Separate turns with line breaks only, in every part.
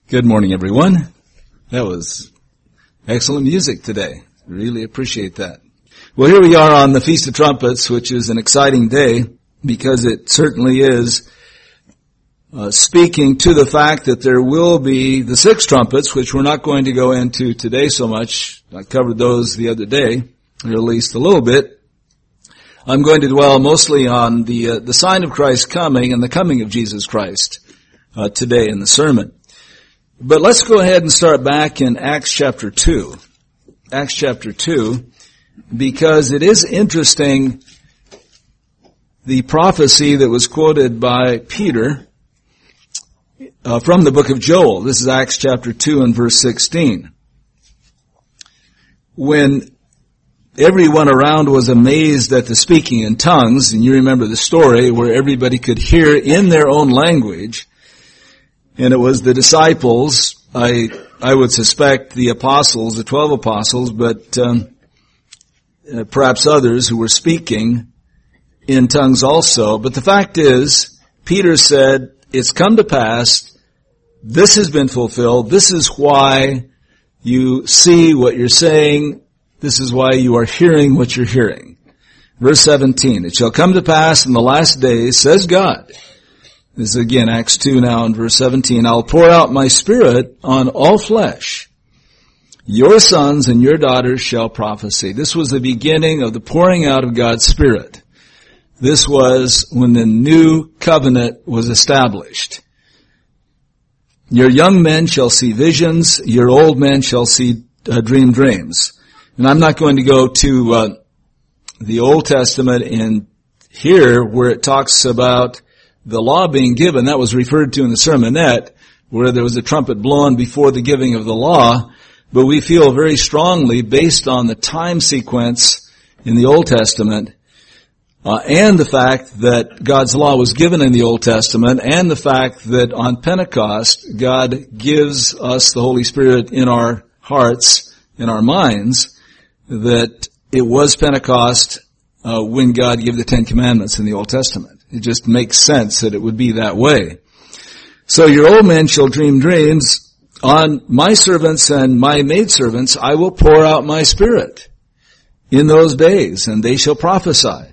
Good morning, everyone. That was excellent music today. Really appreciate that. Well, here we are on the Feast of Trumpets, which is an exciting day because it certainly is speaking to the fact that there will be the 6 trumpets, which we're not going to go into today so much. I covered those the other day, or at least a little bit. I'm going to dwell mostly on the sign of Christ coming and the coming of Jesus Christ today in the sermon. But let's go ahead and start back in Acts chapter 2. Acts chapter 2, because it is interesting, the prophecy that was quoted by Peter from the book of Joel. This is Acts chapter 2 and verse 16. When everyone around was amazed at the speaking in tongues, and you remember the story where everybody could hear in their own language, and it was the disciples, I would suspect the apostles, the 12 apostles, but perhaps others who were speaking in tongues also. But the fact is, Peter said, it's come to pass, this has been fulfilled, this is why you see what you're saying, this is why you are hearing what you're hearing. Verse 17, it shall come to pass in the last days, says God. This is again Acts 2 now in verse 17. I'll pour out my Spirit on all flesh. Your sons and your daughters shall prophesy. This was the beginning of the pouring out of God's Spirit. This was when the new covenant was established. Your young men shall see visions. Your old men shall see dream dreams. And I'm not going to go to the Old Testament in here where it talks about the law being given. That was referred to in the sermonette, where there was a trumpet blown before the giving of the law. But we feel very strongly, based on the time sequence in the Old Testament, and the fact that God's law was given in the Old Testament, and the fact that on Pentecost, God gives us the Holy Spirit in our hearts, in our minds, that it was Pentecost when God gave the 10 Commandments in the Old Testament. It just makes sense that it would be that way. So your old men shall dream dreams. On my servants and my maidservants I will pour out my Spirit in those days, and they shall prophesy.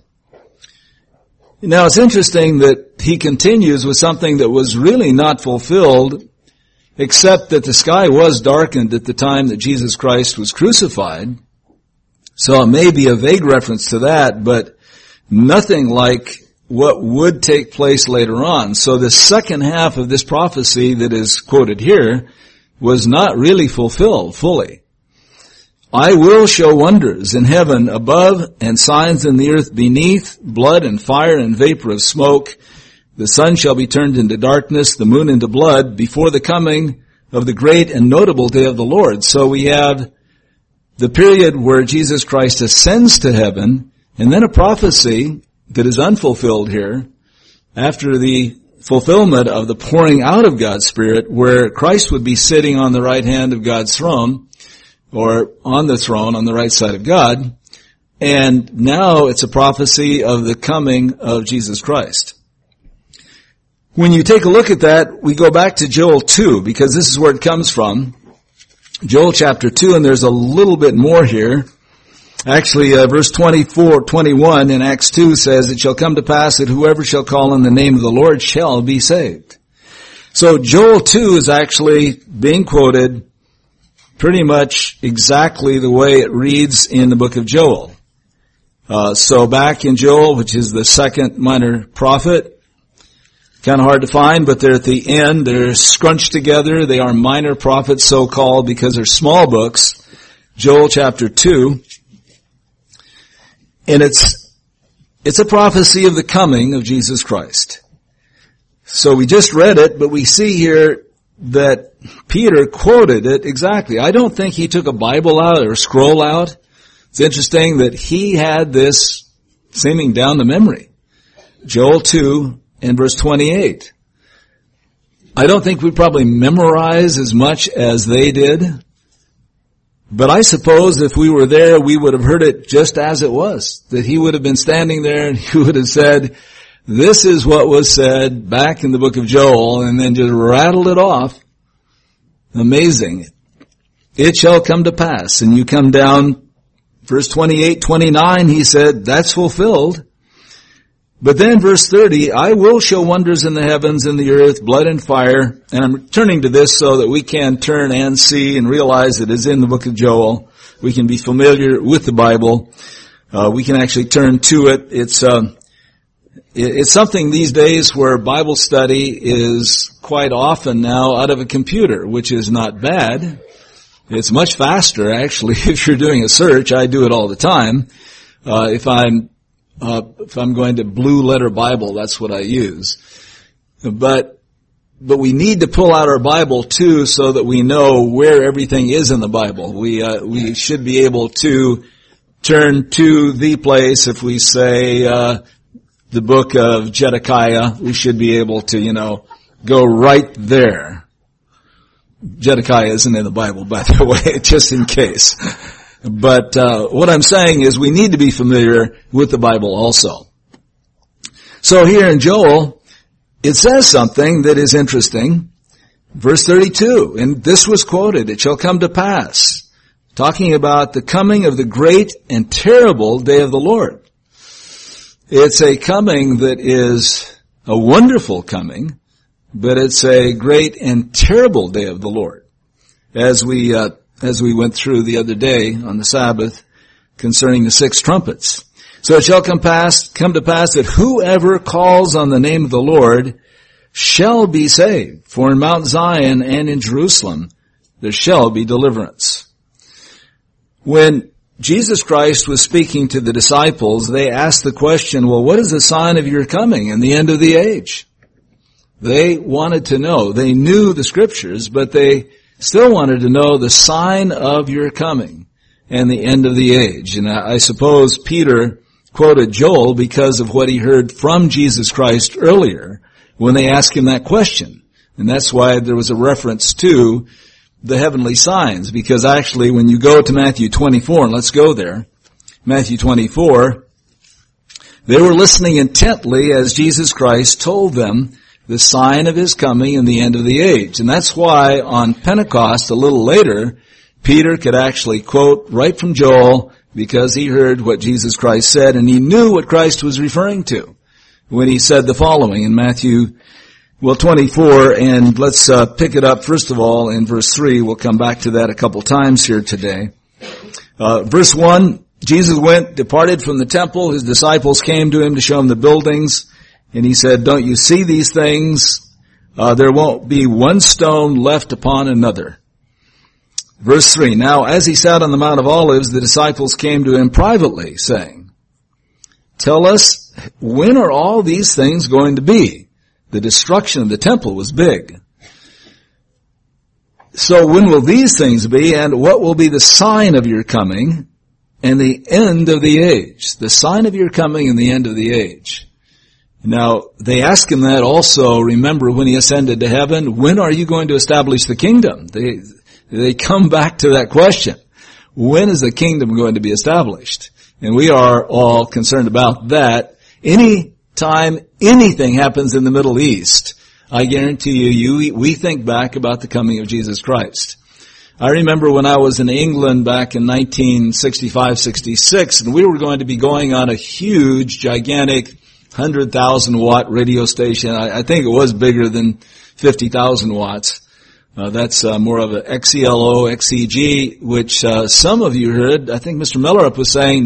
Now it's interesting that he continues with something that was really not fulfilled, except that the sky was darkened at the time that Jesus Christ was crucified. So it may be a vague reference to that, but nothing like what would take place later on. So the second half of this prophecy that is quoted here was not really fulfilled fully. I will show wonders in heaven above and signs in the earth beneath, blood and fire and vapor of smoke. The sun shall be turned into darkness, the moon into blood, before the coming of the great and notable day of the Lord. So we have the period where Jesus Christ ascends to heaven, and then a prophecy that is unfulfilled here after the fulfillment of the pouring out of God's Spirit, where Christ would be sitting on the right hand of God's throne, or on the throne on the right side of God. And now it's a prophecy of the coming of Jesus Christ. When you take a look at that, we go back to Joel 2, because this is where it comes from. Joel chapter 2, and there's a little bit more here. Actually, verse 21 in Acts 2 says, it shall come to pass that whoever shall call on the name of the Lord shall be saved. So Joel 2 is actually being quoted pretty much exactly the way it reads in the book of Joel. So back in Joel, which is the second minor prophet, kind of hard to find, but they're at the end. They're scrunched together. They are minor prophets, so-called, because they're small books. Joel chapter 2. And it's a prophecy of the coming of Jesus Christ. So we just read it, but we see here that Peter quoted it exactly. I don't think he took a Bible out or a scroll out. It's interesting that he had this seeming down the memory. Joel 2 and verse 28. I don't think we probably memorize as much as they did. But I suppose if we were there, we would have heard it just as it was. That he would have been standing there and he would have said, this is what was said back in the book of Joel, and then just rattled it off. Amazing. It shall come to pass. And you come down, verse 28, 29, he said, that's fulfilled. But then verse 30, I will show wonders in the heavens and the earth, blood and fire. And I'm turning to this so that we can turn and see and realize it is in the book of Joel. We can be familiar with the Bible. We can actually turn to it. It's something these days where Bible study is quite often now out of a computer, which is not bad. It's much faster, actually, if you're doing a search. I do it all the time. If I'm going to Blue Letter Bible, that's what I use. But we need to pull out our Bible too so that we know where everything is in the Bible. We should be able to turn to the place. If we say, the book of Zedekiah, we should be able to, go right there. Zedekiah isn't in the Bible, by the way, just in case. But what I'm saying is we need to be familiar with the Bible also. So here in Joel, it says something that is interesting. Verse 32, and this was quoted, it shall come to pass, talking about the coming of the great and terrible day of the Lord. It's a coming that is a wonderful coming, but it's a great and terrible day of the Lord. As we went through the other day on the Sabbath concerning the 6 trumpets. So it shall come to pass that whoever calls on the name of the Lord shall be saved. For in Mount Zion and in Jerusalem there shall be deliverance. When Jesus Christ was speaking to the disciples, they asked the question, well, what is the sign of your coming and the end of the age? They wanted to know. They knew the scriptures, but they still wanted to know the sign of your coming and the end of the age. And I suppose Peter quoted Joel because of what he heard from Jesus Christ earlier when they asked him that question. And that's why there was a reference to the heavenly signs, because actually when you go to Matthew 24, and let's go there, Matthew 24, they were listening intently as Jesus Christ told them the sign of his coming and the end of the age. And that's why on Pentecost, a little later, Peter could actually quote right from Joel, because he heard what Jesus Christ said, and he knew what Christ was referring to when he said the following in Matthew 24, and let's pick it up first of all in verse 3. We'll come back to that a couple times here today. Verse 1, Jesus departed from the temple. His disciples came to him to show him the buildings, and he said, don't you see these things? There won't be one stone left upon another. Verse 3, now as he sat on the Mount of Olives, the disciples came to him privately, saying, tell us, when are all these things going to be? The destruction of the temple was big. So when will these things be, and what will be the sign of your coming and the end of the age? The sign of your coming and the end of the age. Now, they ask him that also, remember, when he ascended to heaven, when are you going to establish the kingdom? They come back to that question. When is the kingdom going to be established? And we are all concerned about that. Any time anything happens in the Middle East, I guarantee you, we think back about the coming of Jesus Christ. I remember when I was in England back in 1965-66, and we were going to be going on a huge, gigantic 100,000 watt radio station. I think it was bigger than 50,000 watts. That's more of a XELO, XEG, which some of you heard. I think Mr. Millerup was saying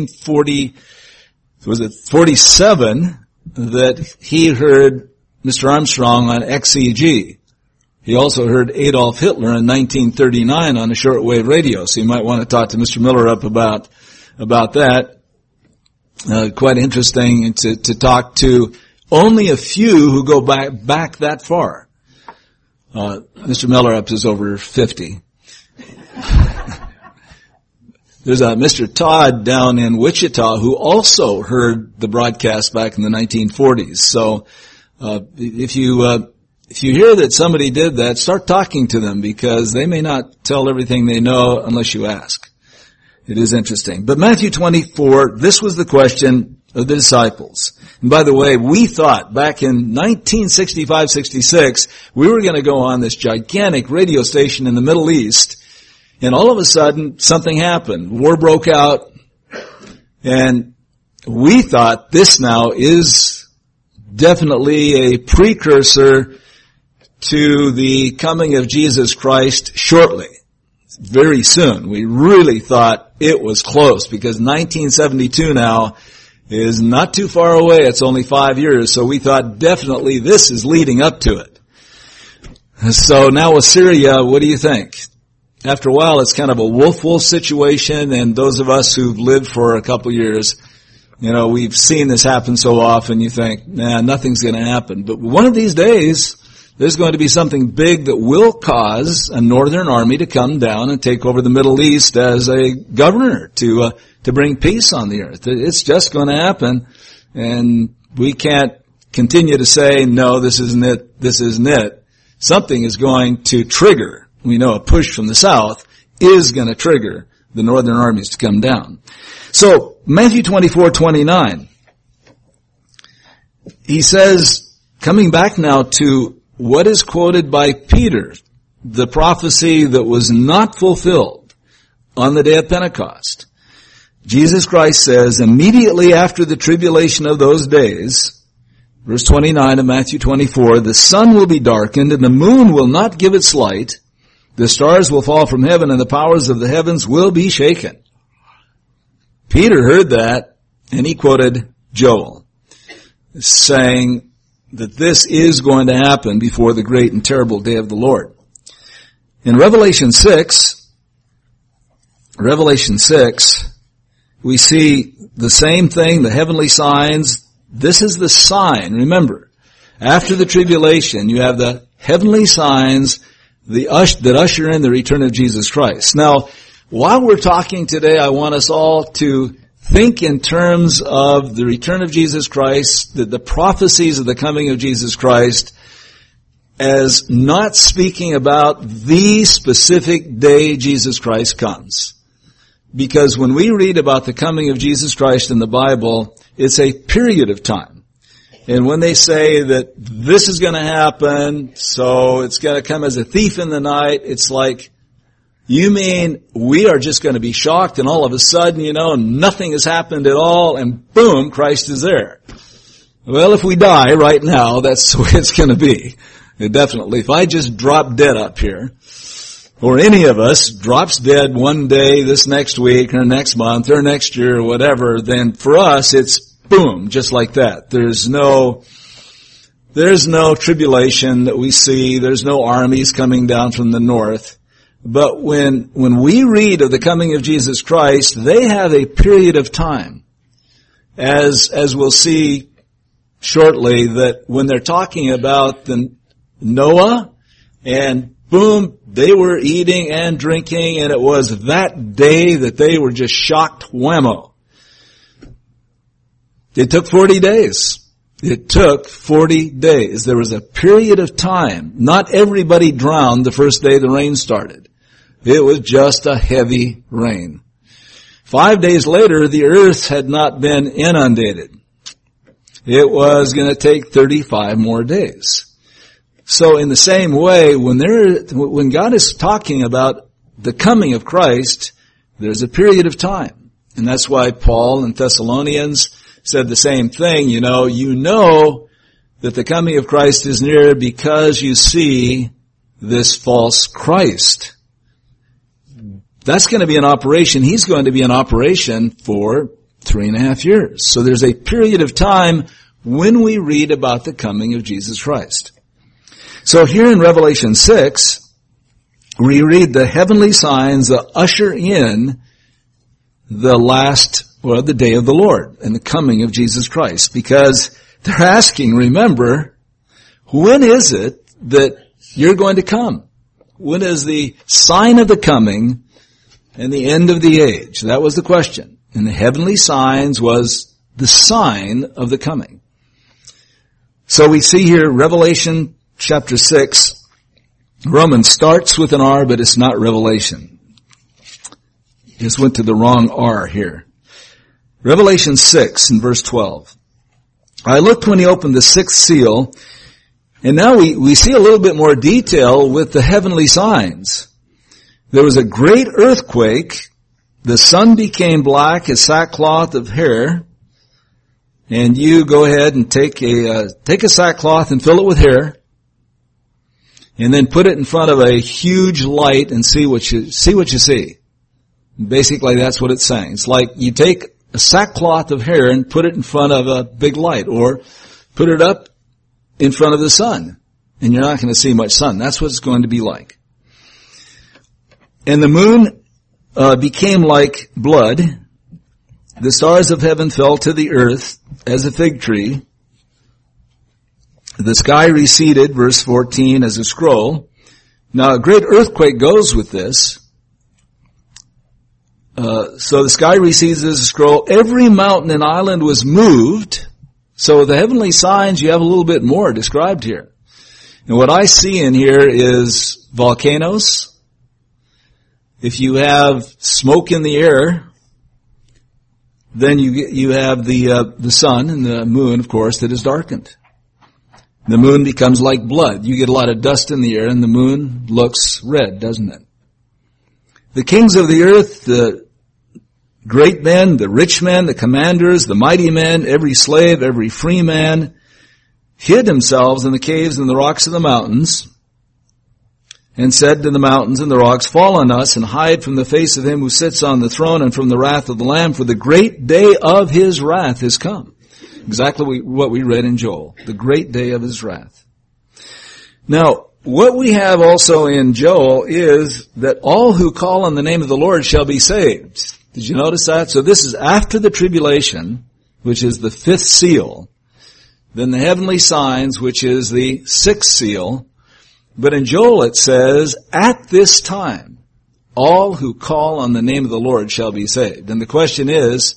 1947 that he heard Mr. Armstrong on XEG. He also heard Adolf Hitler in 1939 on a shortwave radio. So you might want to talk to Mr. Millerup about that. Quite interesting to talk to only a few who go back that far. Mr. Millerup is over 50. There's a Mr. Todd down in Wichita who also heard the broadcast back in the 1940s. So, if you hear that somebody did that, start talking to them, because they may not tell everything they know unless you ask. It is interesting. But Matthew 24, this was the question. of the disciples. And by the way, we thought back in 1965-66, we were going to go on this gigantic radio station in the Middle East, and all of a sudden, something happened. War broke out, and we thought this now is definitely a precursor to the coming of Jesus Christ shortly, very soon. We really thought it was close, because 1972 now is not too far away. It's only 5 years, so we thought definitely this is leading up to it. So now with Syria, what do you think? After a while, it's kind of a wolf-wolf situation, and those of us who've lived for a couple years, we've seen this happen so often, you think, nothing's going to happen. But one of these days, there's going to be something big that will cause a northern army to come down and take over the Middle East as a governor to bring peace on the earth. It's just going to happen, and we can't continue to say, no, this isn't it, this isn't it. Something is going to trigger. We know a push from the south is going to trigger the northern armies to come down. So, Matthew 24:29, he says, coming back now to what is quoted by Peter, the prophecy that was not fulfilled on the day of Pentecost. Jesus Christ says, immediately after the tribulation of those days, verse 29 of Matthew 24, the sun will be darkened and the moon will not give its light. The stars will fall from heaven and the powers of the heavens will be shaken. Peter heard that and he quoted Joel, saying that this is going to happen before the great and terrible day of the Lord. In Revelation 6, we see the same thing, the heavenly signs. This is the sign. Remember, after the tribulation, you have the heavenly signs that usher in the return of Jesus Christ. Now, while we're talking today, I want us all to think in terms of the return of Jesus Christ, the prophecies of the coming of Jesus Christ, as not speaking about the specific day Jesus Christ comes. Because when we read about the coming of Jesus Christ in the Bible, it's a period of time. And when they say that this is going to happen, so it's going to come as a thief in the night, it's like, you mean we are just going to be shocked and all of a sudden, nothing has happened at all and boom, Christ is there. Well, if we die right now, that's the way it's going to be. Definitely. If I just drop dead up here, or any of us drops dead one day this next week or next month or next year or whatever, then for us it's boom, just like that. There's no tribulation that we see. There's no armies coming down from the north. But when we read of the coming of Jesus Christ, they have a period of time. As we'll see shortly, that when they're talking about the Noah, and boom, they were eating and drinking, and it was that day that they were just shocked whammo. It took 40 days. It took 40 days. There was a period of time. Not everybody drowned the first day the rain started. It was just a heavy rain. 5 days later, the earth had not been inundated. It was going to take 35 more days. So in the same way, when God is talking about the coming of Christ, there's a period of time. And that's why Paul in Thessalonians said the same thing. You know that the coming of Christ is near because you see this false Christ. That's going to be an operation. He's going to be in operation for 3.5 years. So there's a period of time when we read about the coming of Jesus Christ. So here in Revelation 6, we read the heavenly signs that usher in the day of the Lord and the coming of Jesus Christ. Because they're asking, remember, when is it that you're going to come? When is the sign of the coming and the end of the age? That was the question. And the heavenly signs was the sign of the coming. So we see here Revelation chapter 6, Romans starts with an R, but it's not Revelation. Just went to the wrong R here. Revelation 6 in verse 12. I looked when he opened the sixth seal, and now we see a little bit more detail with the heavenly signs. There was a great earthquake. The sun became black as sackcloth of hair. And you go ahead and take a sackcloth and fill it with hair. And then put it in front of a huge light and see what you see. Basically that's what it's saying. It's like you take a sackcloth of hair and put it in front of a big light, or put it up in front of the sun, and you're not going to see much sun. That's what it's going to be like. And the moon became like blood. The stars of heaven fell to the earth as a fig tree. The sky receded, verse 14, as a scroll. Now a great earthquake goes with this. So the sky recedes as a scroll. Every mountain and island was moved. So the heavenly signs, you have a little bit more described here. And what I see in here is volcanoes. If you have smoke in the air, then you have the sun and the moon, of course, that is darkened. The moon becomes like blood. You get a lot of dust in the air, and the moon looks red, doesn't it? The kings of the earth, the great men, the rich men, the commanders, the mighty men, every slave, every free man, hid themselves in the caves and the rocks of the mountains, and said to the mountains and the rocks, fall on us and hide from the face of him who sits on the throne and from the wrath of the Lamb, for the great day of his wrath is come. Exactly what we read in Joel, the great day of his wrath. Now, what we have also in Joel is that all who call on the name of the Lord shall be saved. Did you notice that? So this is after the tribulation, which is the fifth seal, then the heavenly signs, which is the sixth seal. But in Joel it says, at this time, all who call on the name of the Lord shall be saved. And the question is,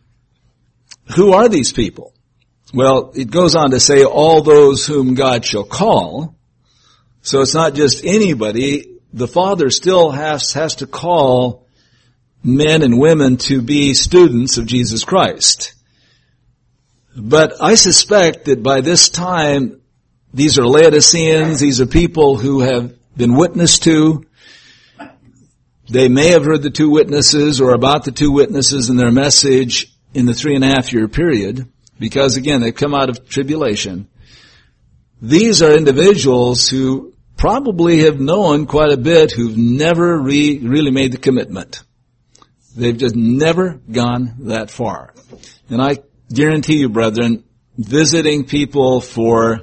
who are these people? Well, it goes on to say, all those whom God shall call. So it's not just anybody. The Father still has to call men and women to be students of Jesus Christ. But I suspect that by this time, these are Laodiceans, these are people who have been witnessed to. They may have heard the two witnesses or about the two witnesses in their message in the 3.5 year period, because again, they've come out of tribulation. These are individuals who probably have known quite a bit, who've never really made the commitment. They've just never gone that far. And I guarantee you, brethren, visiting people since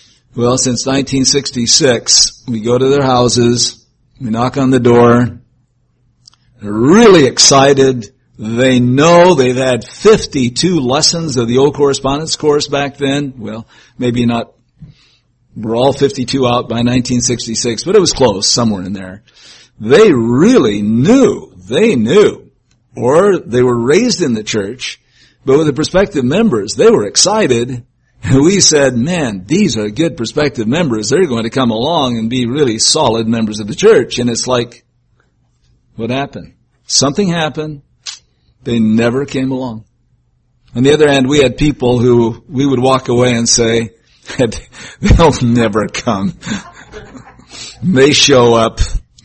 1966, we go to their houses, we knock on the door, they're really excited. They know they've had 52 lessons of the old correspondence course back then. Well, maybe not. We're all 52 out by 1966, but it was close, somewhere in there. They really knew. They knew. Or they were raised in the church, but with the prospective members, they were excited. And we said, man, these are good prospective members. They're going to come along and be really solid members of the church. And it's like, what happened? Something happened. They never came along. On the other hand, we had people who we would walk away and say, they'll never come. They show up,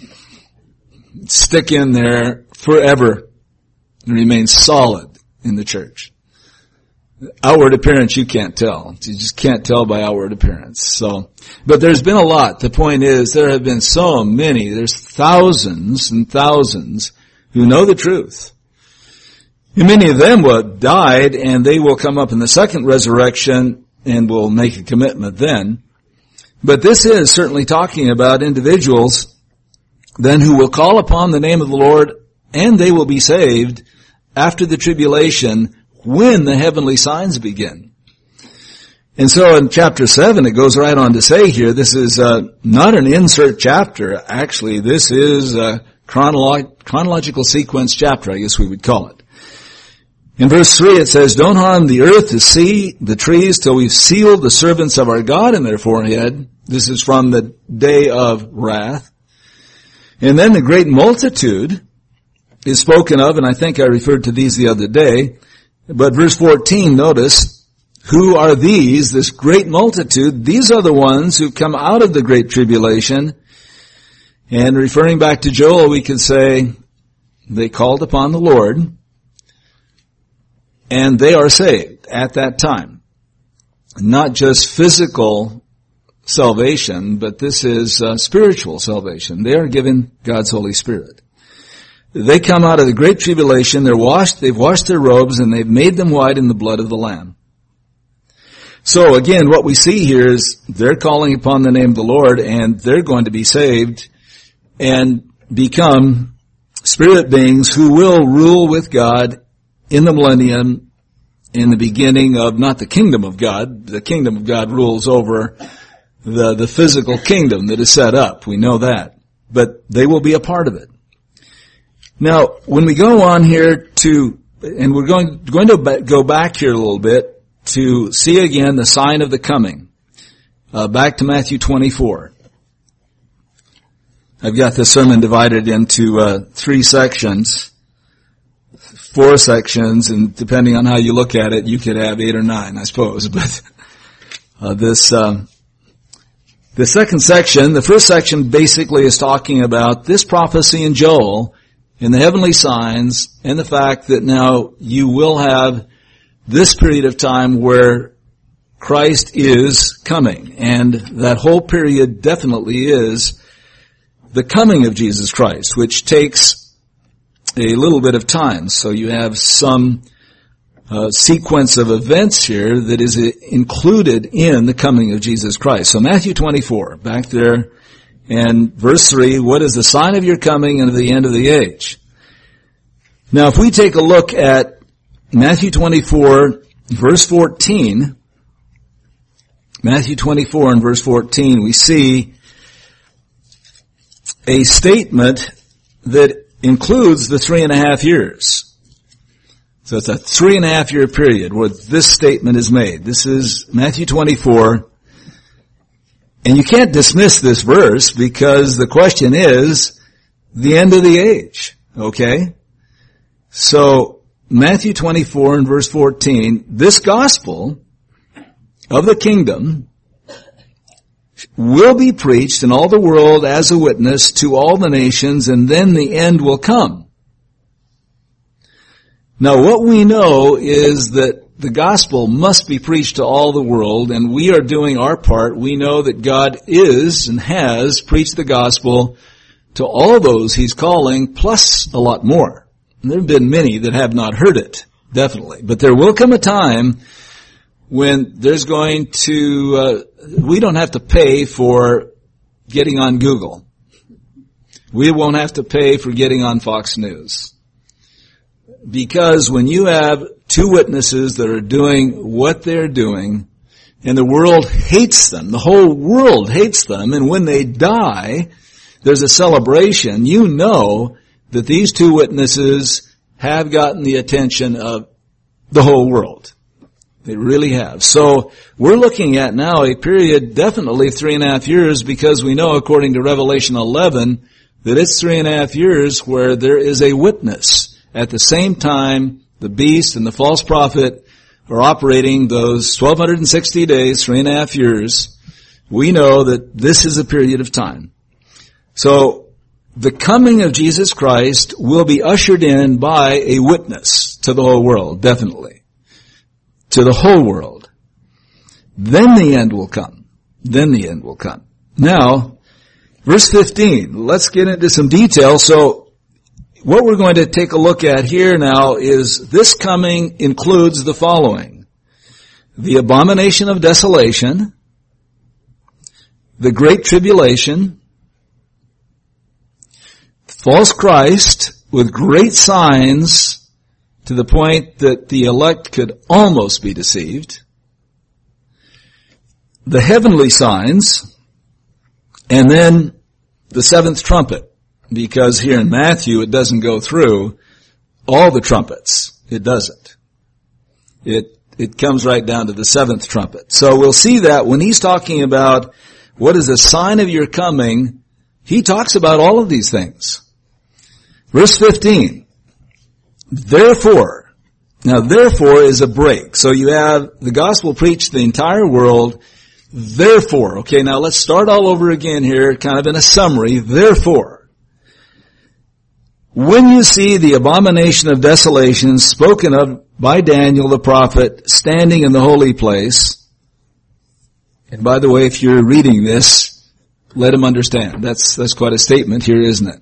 stick in there forever, and remain solid in the church. Outward appearance, you can't tell. You just can't tell by outward appearance. So, but there's been a lot. The point is, there have been so many. There's thousands and thousands who know the truth. And many of them will have died, and they will come up in the second resurrection and will make a commitment then. But this is certainly talking about individuals then who will call upon the name of the Lord, and they will be saved after the tribulation when the heavenly signs begin. And so in chapter 7, it goes right on to say here, this is not an insert chapter. Actually, this is a chronological sequence chapter, I guess we would call it. In verse 3 it says, don't harm the earth, the sea, the trees, till we've sealed the servants of our God in their forehead. This is from the day of wrath. And then the great multitude is spoken of, and I think I referred to these the other day. But verse 14, notice, who are these, this great multitude? These are the ones who come out of the great tribulation. And referring back to Joel, we could say, they called upon the Lord, and they are saved at that time. Not just physical salvation, but this is spiritual salvation. They are given God's Holy Spirit. They come out of the great tribulation, they've washed their robes, and they've made them white in the blood of the Lamb. So again, what we see here is they're calling upon the name of the Lord, and they're going to be saved and become spirit beings who will rule with God in the millennium, in the beginning of not the kingdom of God. The kingdom of God rules over the physical kingdom that is set up. We know that. But they will be a part of it. Now, when we go on here and we're going to go back here a little bit to see again the sign of the coming. Back to Matthew 24. I've got this sermon divided into 3 sections, 4 sections, and depending on how you look at it, you could have 8 or 9, I suppose. But the second section, the first section basically is talking about this prophecy in Joel and the heavenly signs and the fact that now you will have this period of time where Christ is coming. And that whole period definitely is the coming of Jesus Christ, which takes a little bit of time. So you have some sequence of events here that is included in the coming of Jesus Christ. So Matthew 24, back there, and verse 3, what is the sign of your coming and of the end of the age? Now if we take a look at Matthew 24, verse 14, Matthew 24 and verse 14, we see a statement that includes the 3.5 years. So it's a 3.5 year period where this statement is made. This is Matthew 24. And you can't dismiss this verse because the question is the end of the age. Okay? So Matthew 24 and verse 14, this gospel of the kingdom will be preached in all the world as a witness to all the nations, and then the end will come. Now what we know is that the gospel must be preached to all the world, and we are doing our part. We know that God is and has preached the gospel to all those He's calling, plus a lot more. And there have been many that have not heard it, definitely. But there will come a time when there's going to, we don't have to pay for getting on Google. We won't have to pay for getting on Fox News. Because when you have 2 witnesses that are doing what they're doing, and the world hates them, the whole world hates them, and when they die, there's a celebration, you know that these 2 witnesses have gotten the attention of the whole world. They really have. So we're looking at now a period definitely 3.5 years, because we know according to Revelation 11 that it's 3.5 years where there is a witness. At the same time, the beast and the false prophet are operating those 1260 days, 3.5 years. We know that this is a period of time. So the coming of Jesus Christ will be ushered in by a witness to the whole world, definitely. To the whole world. Then the end will come. Then the end will come. Now, verse 15, let's get into some detail. So, what we're going to take a look at here now is this coming includes the following. The abomination of desolation, the great tribulation, false Christ with great signs to the point that the elect could almost be deceived, the heavenly signs, and then the 7th trumpet. Because here in Matthew it doesn't go through all the trumpets. It doesn't. It comes right down to the 7th trumpet. So we'll see that when he's talking about what is a sign of your coming, he talks about all of these things. Verse 15. Therefore, Now, therefore is a break. So you have the gospel preached to the entire world. Therefore, okay, now let's start all over again here, kind of in a summary. Therefore, when you see the abomination of desolation spoken of by Daniel the prophet standing in the holy place, and by the way, if you're reading this, let him understand. That's quite a statement here, isn't it?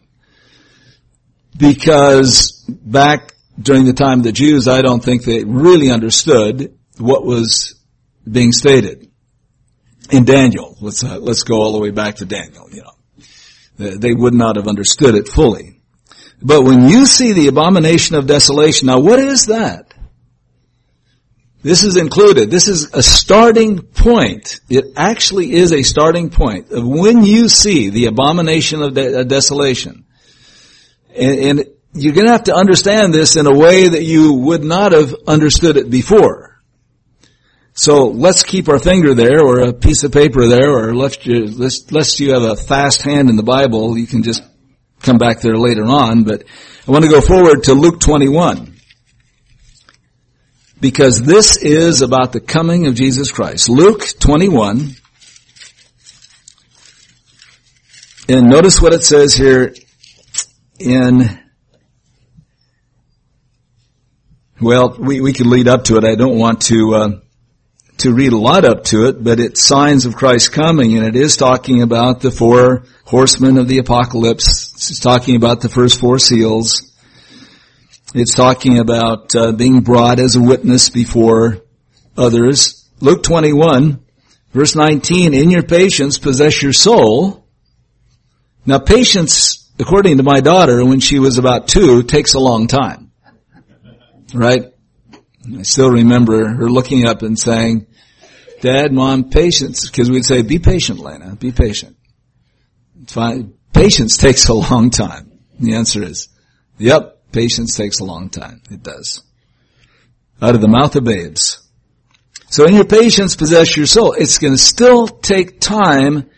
Because back during the time of the Jews, I don't think they really understood what was being stated in Daniel. Let's go all the way back to Daniel, They would not have understood it fully. But when you see the abomination of desolation, now what is that? This is included. This is a starting point. It actually is a starting point of when you see the abomination of desolation. And you're going to have to understand this in a way that you would not have understood it before. So let's keep our finger there, or a piece of paper there, or lest you have a fast hand in the Bible, you can just come back there later on. But I want to go forward to Luke 21. Because this is about the coming of Jesus Christ. Luke 21. And notice what it says here we could lead up to it. I don't want to read a lot up to it, but it's signs of Christ coming, and it is talking about the 4 horsemen of the apocalypse. It's talking about the first 4 seals. It's talking about being brought as a witness before others. Luke 21, verse 19, in your patience possess your soul. Now patience, according to my daughter, when she was about 2, takes a long time. Right? I still remember her looking up and saying, Dad, Mom, patience. Because we'd say, be patient, Lena, be patient. It's fine. Patience takes a long time. The answer is, yep. Patience takes a long time. It does. Out of the mouth of babes. So in your patience possess your soul. It's going to still take time.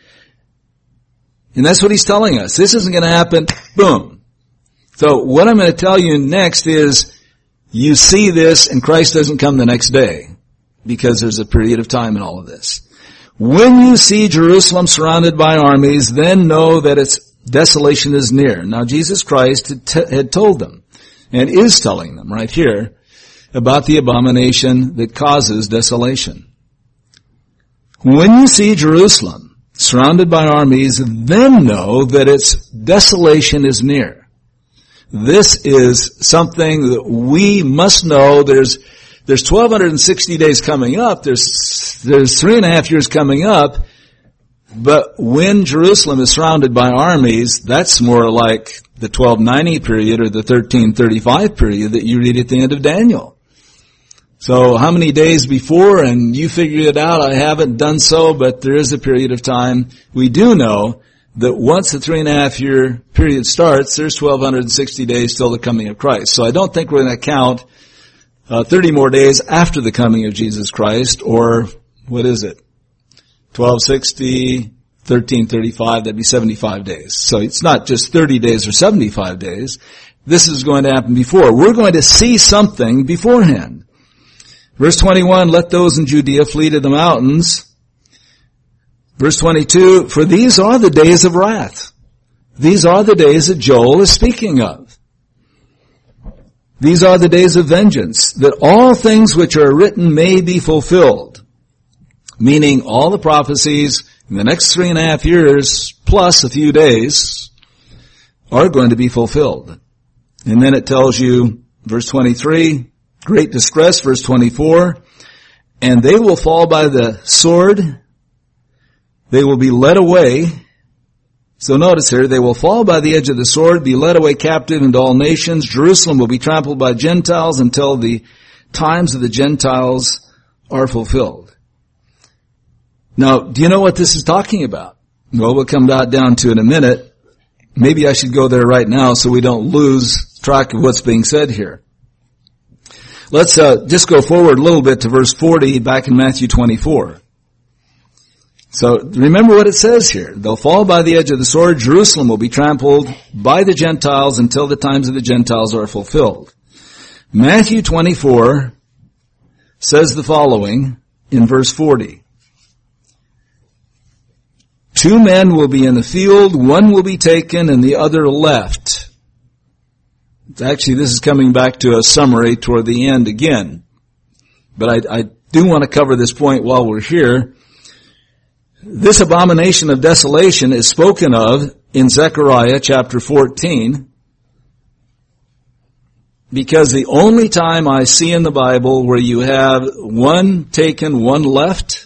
And that's what he's telling us. This isn't going to happen, boom. So what I'm going to tell you next is, you see this and Christ doesn't come the next day. Because there's a period of time in all of this. When you see Jerusalem surrounded by armies, then know that its desolation is near. Now Jesus Christ had told them, and is telling them right here, about the abomination that causes desolation. When you see Jerusalem surrounded by armies, then know that its desolation is near. This is something that we must know. There's 1,260 days coming up. There's 3.5 years coming up. But when Jerusalem is surrounded by armies, that's more like the 1290 period or the 1335 period that you read at the end of Daniel. So how many days before, and you figured it out, I haven't done so, but there is a period of time. We do know that once the 3.5 year period starts, there's 1,260 days till the coming of Christ. So I don't think we're going to count 30 more days after the coming of Jesus Christ, or what is it? 1260, 1335, that'd be 75 days. So it's not just 30 days or 75 days. This is going to happen before. We're going to see something beforehand. Verse 21, let those in Judea flee to the mountains. Verse 22, for these are the days of wrath. These are the days that Joel is speaking of. These are the days of vengeance, that all things which are written may be fulfilled. Meaning all the prophecies in the next 3.5 years, plus a few days, are going to be fulfilled. And then it tells you, verse 23, great distress, verse 24, and they will fall by the sword, they will be led away. So notice here, they will fall by the edge of the sword, be led away captive into all nations. Jerusalem will be trampled by Gentiles until the times of the Gentiles are fulfilled. Now, do you know what this is talking about? Well, we'll come down to it in a minute. Maybe I should go there right now so we don't lose track of what's being said here. Let's just go forward a little bit to verse 40 back in Matthew 24. So remember what it says here. They'll fall by the edge of the sword. Jerusalem will be trampled by the Gentiles until the times of the Gentiles are fulfilled. Matthew 24 says the following in verse 40. 2 men will be in the field, one will be taken and the other left. Actually, this is coming back to a summary toward the end again. But I do want to cover this point while we're here. This abomination of desolation is spoken of in Zechariah chapter 14, because the only time I see in the Bible where you have one taken, one left,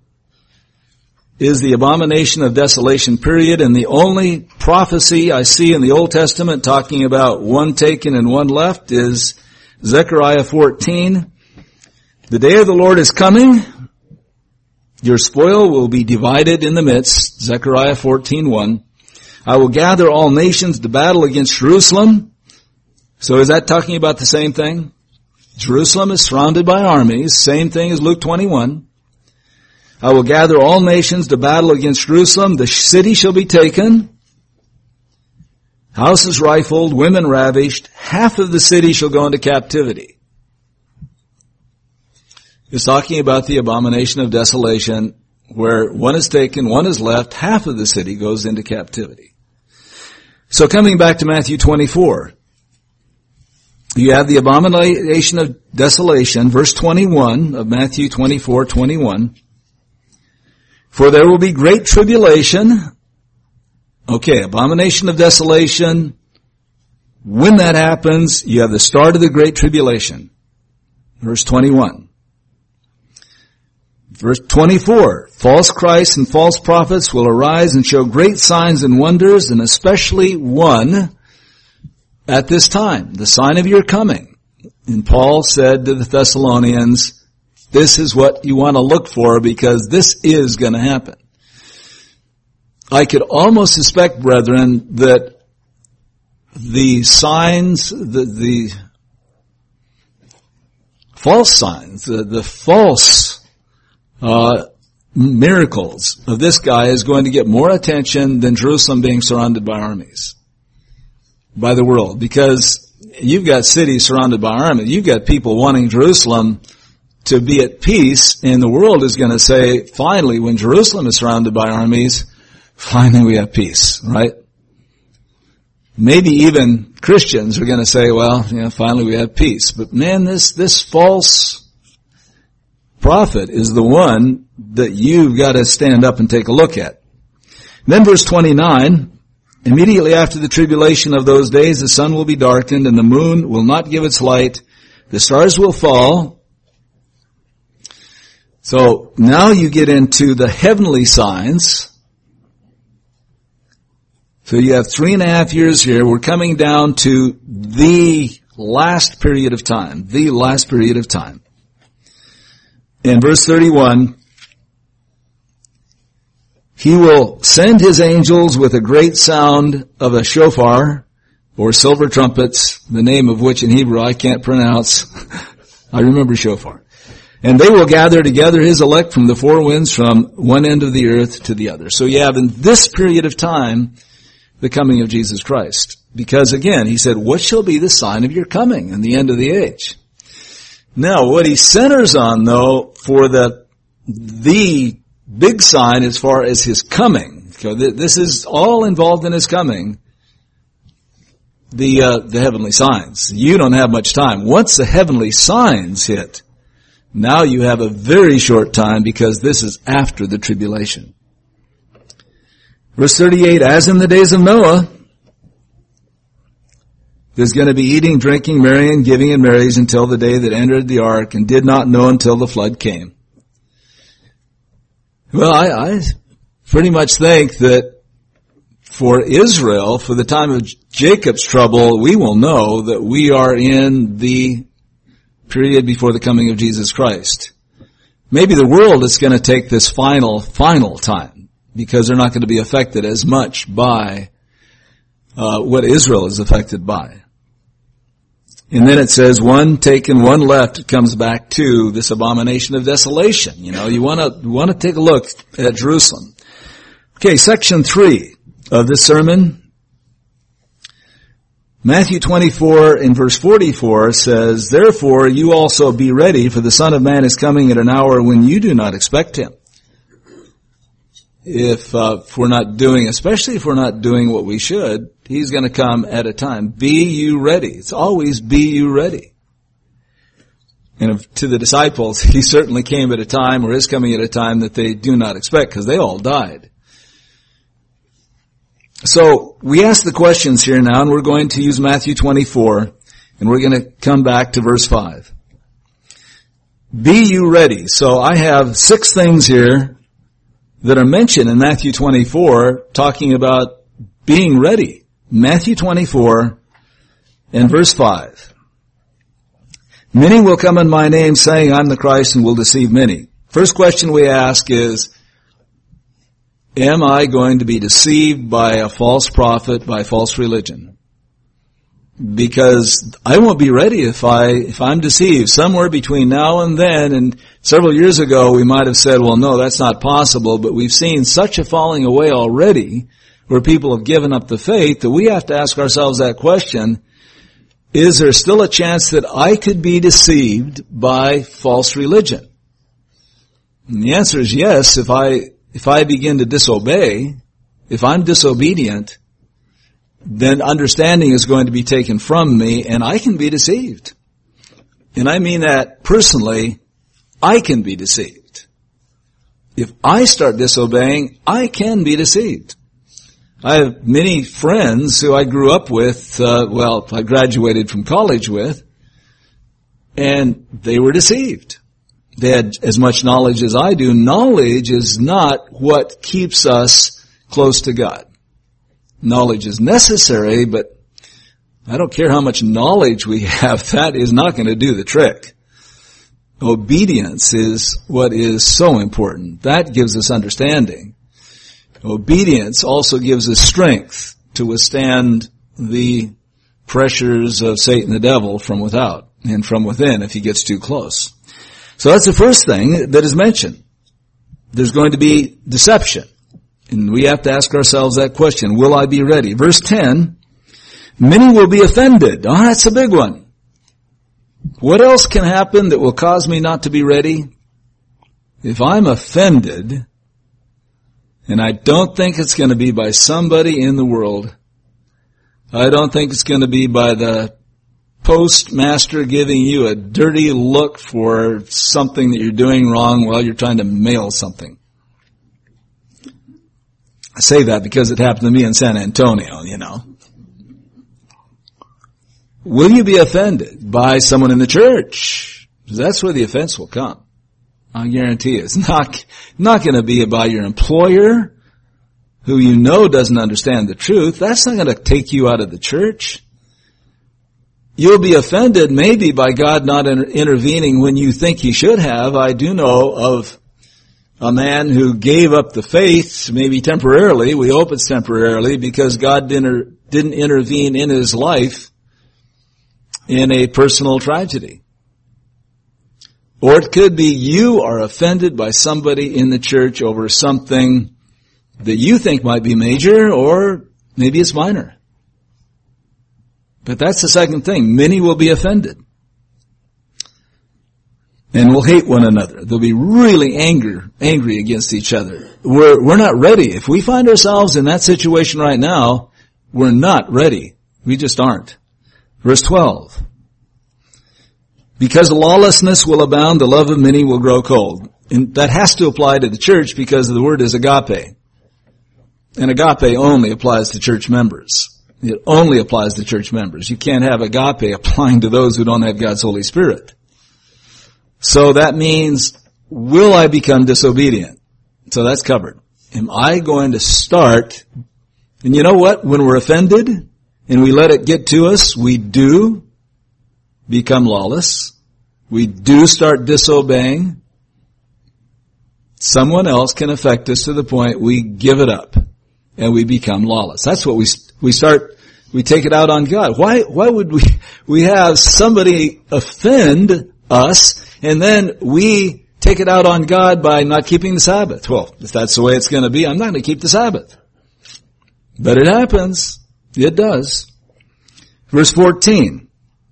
is the abomination of desolation period, and the only prophecy I see in the Old Testament talking about one taken and one left is Zechariah 14. The day of the Lord is coming. Your spoil will be divided in the midst. Zechariah 14:1. I will gather all nations to battle against Jerusalem. So is that talking about the same thing? Jerusalem is surrounded by armies. Same thing as Luke 21. I will gather all nations to battle against Jerusalem. The city shall be taken. Houses rifled, women ravished. Half of the city shall go into captivity. It's talking about the abomination of desolation, where one is taken, one is left, half of the city goes into captivity. So coming back to Matthew 24, you have the abomination of desolation, verse 21 of Matthew 24:21. For there will be great tribulation. Okay, abomination of desolation. When that happens, you have the start of the great tribulation. Verse 21. Verse 24, false Christs and false prophets will arise and show great signs and wonders, and especially one at this time, the sign of your coming. And Paul said to the Thessalonians, this is what you want to look for, because this is going to happen. I could almost suspect, brethren, that the signs, the false signs, the false miracles of this guy is going to get more attention than Jerusalem being surrounded by armies, by the world. Because you've got cities surrounded by armies. You've got people wanting Jerusalem to be at peace, and the world is going to say, finally, when Jerusalem is surrounded by armies, finally we have peace, right? Maybe even Christians are going to say, well, finally we have peace. But man, this false prophet is the one that you've got to stand up and take a look at. Then verse 29, immediately after the tribulation of those days, the sun will be darkened and the moon will not give its light. The stars will fall. So now you get into the heavenly signs. So you have 3.5 years here. We're coming down to the last period of time. The last period of time. In verse 31, he will send his angels with a great sound of a shofar, or silver trumpets, the name of which in Hebrew I can't pronounce. I remember shofar. And they will gather together his elect from the four winds, from one end of the earth to the other. So you have in this period of time the coming of Jesus Christ. Because again, he said, what shall be the sign of your coming and the end of the age? Now, what he centers on, though, for the big sign as far as his coming, so this is all involved in his coming, the heavenly signs. You don't have much time. Once the heavenly signs hit, now you have a very short time, because this is after the tribulation. Verse 38, as in the days of Noah, there's going to be eating, drinking, marrying, giving in marriage until the day that entered the ark, and did not know until the flood came. Well, I pretty much think that for Israel, for the time of Jacob's trouble, we will know that we are in the period before the coming of Jesus Christ. Maybe the world is going to take this final time, because they're not going to be affected as much by what Israel is affected by. And then it says, one taken, one left. It comes back to this abomination of desolation. You want to take a look at Jerusalem. Okay, section 3 of this sermon. Matthew 24 in verse 44 says, "Therefore you also be ready, for the Son of Man is coming at an hour when you do not expect him." If we're not doing, especially if we're not doing what we should, he's going to come at a time. Be you ready. It's always be you ready. And to the disciples, he certainly came at a time, or is coming at a time, that they do not expect, because they all died. So we ask the questions here now, and we're going to use Matthew 24, and we're going to come back to verse 5. Be you ready. So I have 6 things here that are mentioned in Matthew 24, talking about being ready. Matthew 24 and verse 5. "Many will come in my name, saying, I'm the Christ, and will deceive many." First question we ask is, am I going to be deceived by a false prophet, by false religion? Because I won't be ready if I'm deceived. Somewhere between now and then, and several years ago we might have said, well, no, that's not possible, but we've seen such a falling away already where people have given up the faith that we have to ask ourselves that question, is there still a chance that I could be deceived by false religion? And the answer is yes. If I begin to disobey, if I'm disobedient, then understanding is going to be taken from me, and I can be deceived. And I mean that personally, I can be deceived. If I start disobeying, I can be deceived. I have many friends who I grew up with, I graduated from college with, and they were deceived. They had as much knowledge as I do. Knowledge is not what keeps us close to God. Knowledge is necessary, but I don't care how much knowledge we have, that is not going to do the trick. Obedience is what is so important. That gives us understanding. Obedience also gives us strength to withstand the pressures of Satan the devil from without and from within if he gets too close. So that's the first thing that is mentioned. There's going to be deception. And we have to ask ourselves that question, will I be ready? Verse 10, "Many will be offended." Oh, that's a big one. What else can happen that will cause me not to be ready? If I'm offended, and I don't think it's going to be by somebody in the world. I don't think it's going to be by the postmaster giving you a dirty look for something that you're doing wrong while you're trying to mail something. I say that because it happened to me in San Antonio, Will you be offended by someone in the church? Because that's where the offense will come. I guarantee you. It's not going to be by your employer, who you know doesn't understand the truth. That's not going to take you out of the church. You'll be offended maybe by God not intervening when you think he should have. I do know of a man who gave up the faith, maybe temporarily. We hope it's temporarily, because God didn't intervene in his life in a personal tragedy. Or it could be you are offended by somebody in the church over something that you think might be major, or maybe it's minor. But that's the second thing. Many will be offended. And will hate one another. They'll be really angry against each other. We're not ready. If we find ourselves in that situation right now, we're not ready. We just aren't. Verse 12. "Because lawlessness will abound, the love of many will grow cold." And that has to apply to the church because the word is agape. And agape only applies to church members. It only applies to church members. You can't have agape applying to those who don't have God's Holy Spirit. So that means, will I become disobedient? So that's covered. Am I going to start? And you know what? When we're offended and we let it get to us, we do become lawless. We do start disobeying. Someone else can affect us to the point we give it up and we become lawless. That's what we take it out on God. Why would we have somebody offend us and then we take it out on God by not keeping the Sabbath? Well, if that's the way it's going to be, I'm not going to keep the Sabbath. But it happens. It does. Verse 14.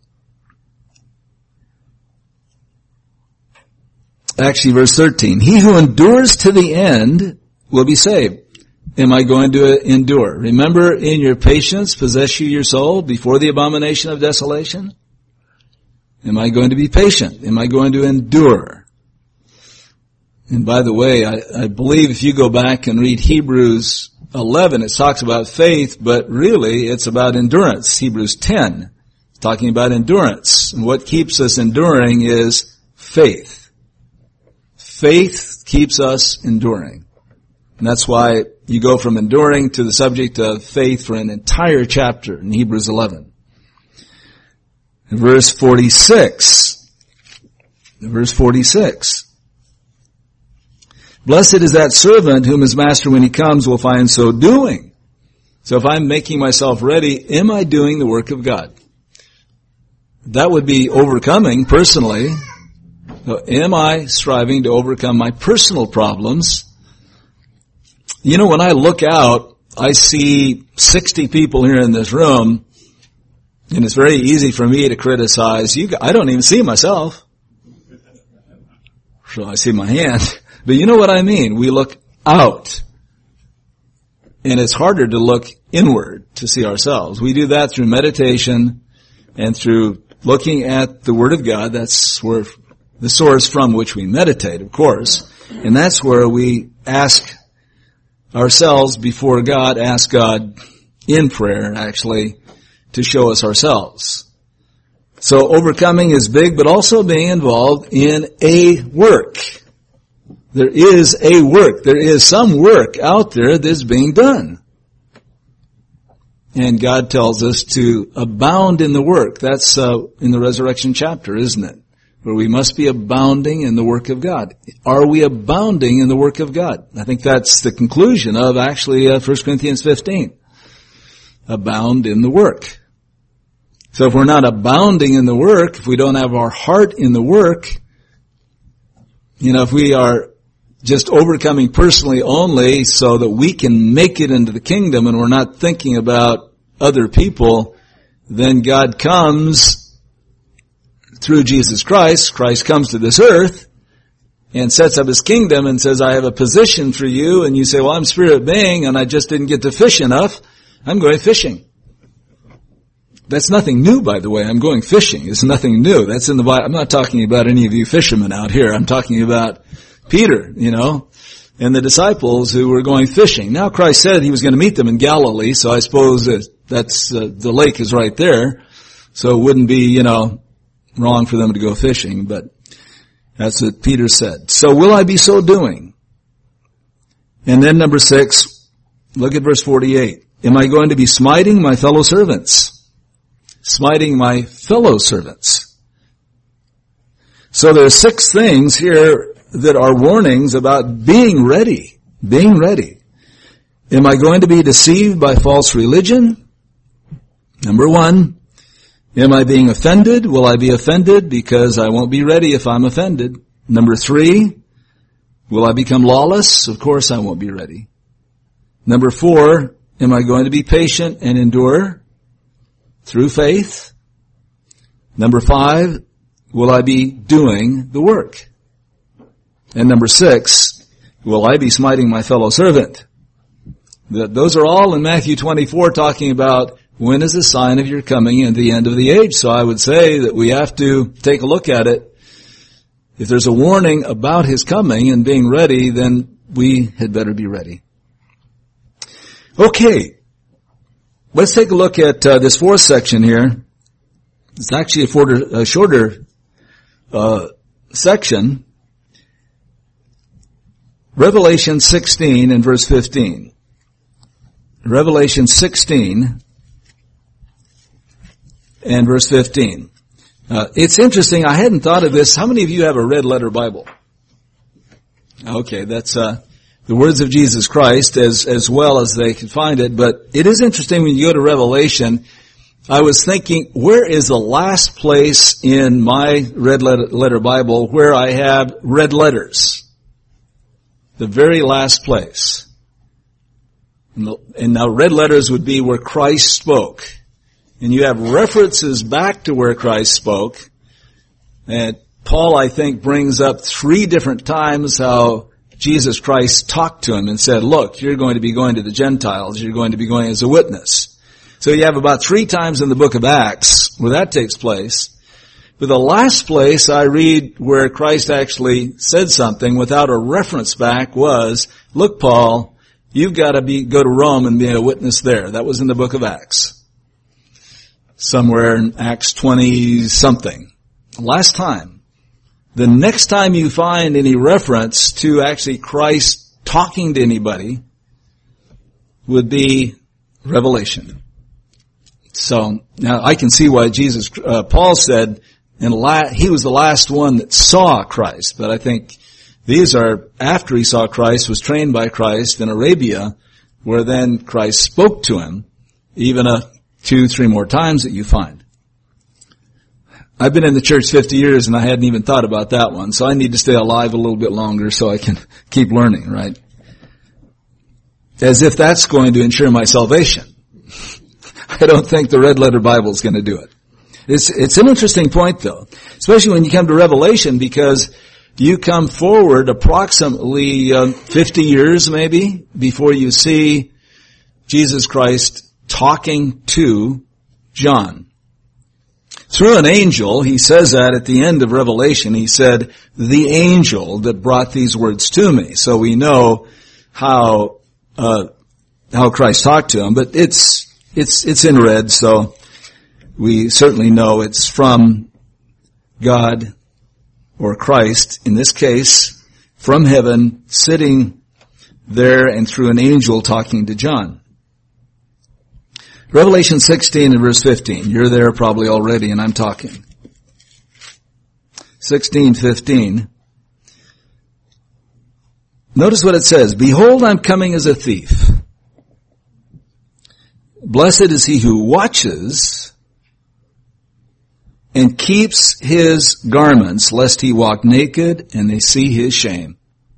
Actually, verse 13. He who endures to the end will be saved. Am I going to endure? Remember, in your patience possess you your soul before the abomination of desolation? Am I going to be patient? Am I going to endure? And by the way, I believe if you go back and read Hebrews 11, it talks about faith, but really it's about endurance. Hebrews 10, talking about endurance. And what keeps us enduring is faith. Faith keeps us enduring. And that's why you go from enduring to the subject of faith for an entire chapter in Hebrews 11. In verse 46. Blessed is that servant whom his master when he comes will find so doing. So if I'm making myself ready, am I doing the work of God? That would be overcoming personally. So am I striving to overcome my personal problems? You know, when I look out, I see 60 people here in this room, and it's very easy for me to criticize you. I don't even see myself. So I see my hand. But you know what I mean? We look out. And it's harder to look inward to see ourselves. We do that through meditation and through looking at the Word of God. That's where the source from which we meditate, of course. And that's where we ask ourselves before God, ask God in prayer, actually, to show us ourselves. So overcoming is big, but also being involved in a work. There is a work. There is some work out there that's being done. And God tells us to abound in the work. That's in the resurrection chapter, isn't it? Where we must be abounding in the work of God. Are we abounding in the work of God? I think that's the conclusion of actually 1 Corinthians 15. Abound in the work. So if we're not abounding in the work, if we don't have our heart in the work, if we are just overcoming personally only so that we can make it into the kingdom and we're not thinking about other people, then God comes through Jesus Christ. Christ comes to this earth and sets up his kingdom and says, I have a position for you. And you say, well, I'm spirit being and I just didn't get to fish enough. I'm going fishing. That's nothing new, by the way. I'm going fishing. It's nothing new. That's in the Bible. I'm not talking about any of you fishermen out here. I'm talking about Peter, and the disciples who were going fishing. Now Christ said he was going to meet them in Galilee, so I suppose that's the lake is right there. So it wouldn't be, wrong for them to go fishing, but that's what Peter said. So will I be so doing? And then number 6, look at verse 48. Am I going to be smiting my fellow servants? Smiting my fellow servants. So there are 6 things here that are warnings about being ready. Being ready. Am I going to be deceived by false religion? Number 1. Am I being offended? Will I be offended? Because I won't be ready if I'm offended. Number 3. Will I become lawless? Of course I won't be ready. Number 4. Am I going to be patient and endure through faith? Number 5. Will I be doing the work? And number 6, will I be smiting my fellow servant? Those are all in Matthew 24 talking about when is the sign of your coming and the end of the age. So I would say that we have to take a look at it. If there's a warning about his coming and being ready, then we had better be ready. Okay. Let's take a look at this 4th section here. It's actually a shorter section. Revelation 16 and verse 15. Revelation 16 and verse 15. It's interesting. I hadn't thought of this. How many of you have a red letter Bible? Okay, that's the words of Jesus Christ as well as they can find it. But it is interesting when you go to Revelation. I was thinking, where is the last place in my red letter Bible where I have red letters? The very last place. And now red letters would be where Christ spoke. and you have references back to where Christ spoke, and Paul, I think, brings up 3 different times how Jesus Christ talked to him and said, look, you're going to be going to the Gentiles. You're going to be going as a witness. So you have about 3 times in the book of Acts where that takes place. But the last place I read where Christ actually said something without a reference back was, look, Paul, you've got to go to Rome and be a witness there. That was in the book of Acts. Somewhere in Acts 20-something. Last time. The next time you find any reference to actually Christ talking to anybody would be Revelation. So, now I can see why Paul said, he was the last one that saw Christ, but I think these are after he saw Christ, was trained by Christ in Arabia, where then Christ spoke to him, even 2, 3 more times that you find. I've been in the church 50 years and I hadn't even thought about that one, so I need to stay alive a little bit longer so I can keep learning, right? As if that's going to ensure my salvation. I don't think the red letter Bible is going to do it. It's an interesting point though, especially when you come to Revelation, because you come forward approximately 50 years maybe before you see Jesus Christ talking to John. Through an angel, he says that at the end of Revelation, he said, the angel that brought these words to me. So we know how Christ talked to him, but it's in red, so we certainly know it's from God or Christ, in this case, from heaven, sitting there and through an angel talking to John. Revelation 16 and verse 15. You're there probably already and I'm talking. 16:15. Notice what it says. Behold, I'm coming as a thief. Blessed is he who watches and keeps his garments, lest he walk naked and they see his shame.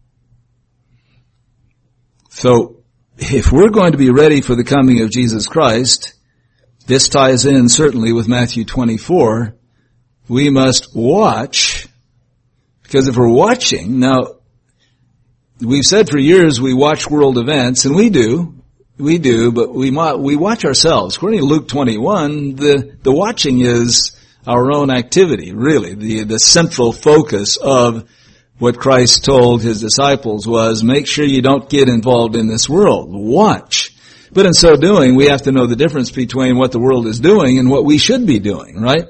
So, if we're going to be ready for the coming of Jesus Christ, this ties in certainly with Matthew 24, we must watch, because if we're watching, now, we've said for years we watch world events, and we do, but we watch ourselves. According to Luke 21, the watching is our own activity, really. The central focus of what Christ told his disciples was, make sure you don't get involved in this world. Watch. But in so doing, we have to know the difference between what the world is doing and what we should be doing, right?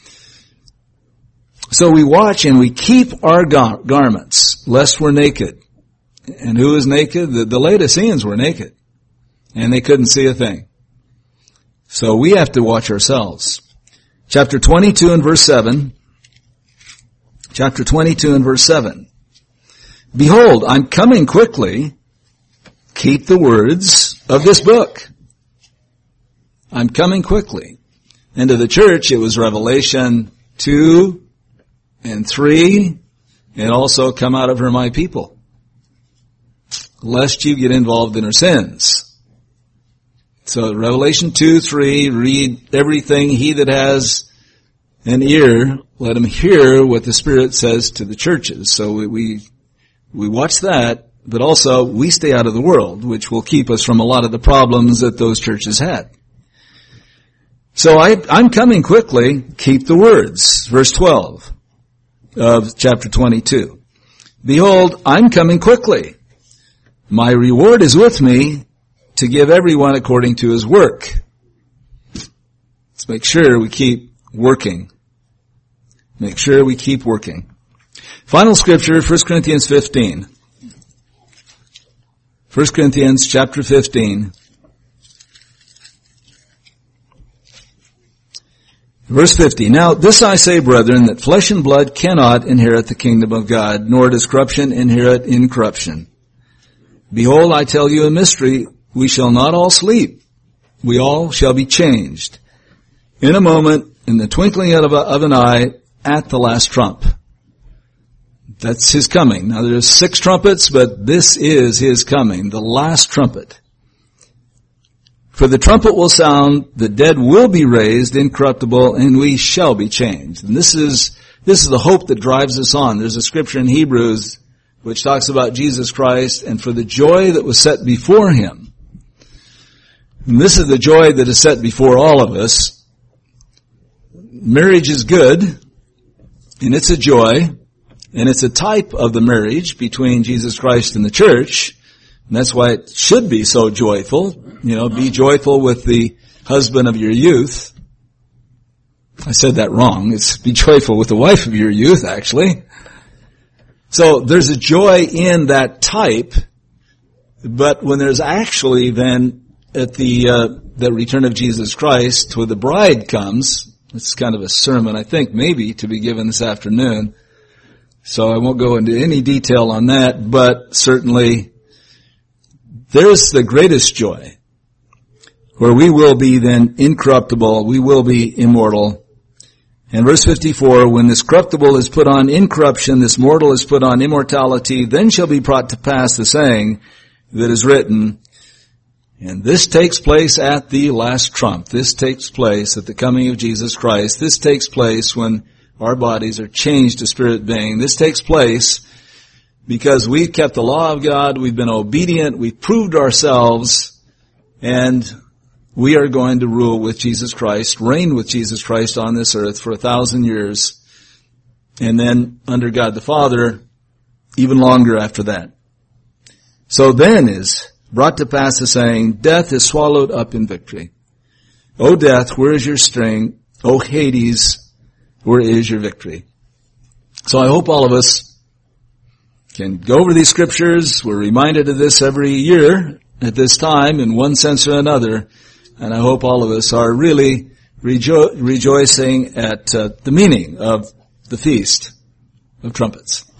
So we watch and we keep our garments, lest we're naked. And who is naked? The Laodiceans were naked. And they couldn't see a thing. So we have to watch ourselves. Chapter 22 and verse 7. Chapter 22 and verse 7. Behold, I'm coming quickly. Keep the words of this book. I'm coming quickly. And to the church, it was Revelation 2 and 3, and also come out of her, my people, lest you get involved in her sins. So Revelation 2, 3, read everything. He that has an ear, let him hear what the Spirit says to the churches. So we watch that, but also we stay out of the world, which will keep us from a lot of the problems that those churches had. So I'm coming quickly. Keep the words. Verse 12 of chapter 22. Behold, I'm coming quickly. My reward is with me to give everyone according to his work. Let's make sure we keep working. Make sure we keep working. Final scripture, 1 Corinthians 15. 1 Corinthians chapter 15. Verse 50. Now this I say, brethren, that flesh and blood cannot inherit the kingdom of God, nor does corruption inherit incorruption. Behold, I tell you a mystery. We shall not all sleep. We all shall be changed. In a moment, in the twinkling of an eye, at the last trump. That's his coming. Now there's 6 trumpets, but this is his coming, the last trumpet. For the trumpet will sound, the dead will be raised incorruptible, and we shall be changed. And this is the hope that drives us on. There's a scripture in Hebrews which talks about Jesus Christ, and for the joy that was set before him. And this is the joy that is set before all of us. Marriage is good, and it's a joy, and it's a type of the marriage between Jesus Christ and the church. And that's why it should be so joyful. Be joyful with the husband of your youth. I said that wrong. It's be joyful with the wife of your youth, actually. So there's a joy in that type, but when there's actually then at the return of Jesus Christ, where the bride comes, it's kind of a sermon, I think, maybe to be given this afternoon. So I won't go into any detail on that, but certainly there's the greatest joy, where we will be then incorruptible, we will be immortal. And verse 54, when this corruptible is put on incorruption, this mortal is put on immortality, then shall be brought to pass the saying that is written, and this takes place at the last trump. This takes place at the coming of Jesus Christ. This takes place when our bodies are changed to spirit being. This takes place because we've kept the law of God, we've been obedient, we've proved ourselves, and we are going to rule with Jesus Christ, reign with Jesus Christ on this earth for 1,000 years, and then under God the Father, even longer after that. So then is brought to pass the saying, death is swallowed up in victory. O death, where is your sting? O Hades, where is your victory? So I hope all of us can go over these scriptures. We're reminded of this every year at this time in one sense or another. And I hope all of us are really rejoicing at the meaning of the Feast of Trumpets.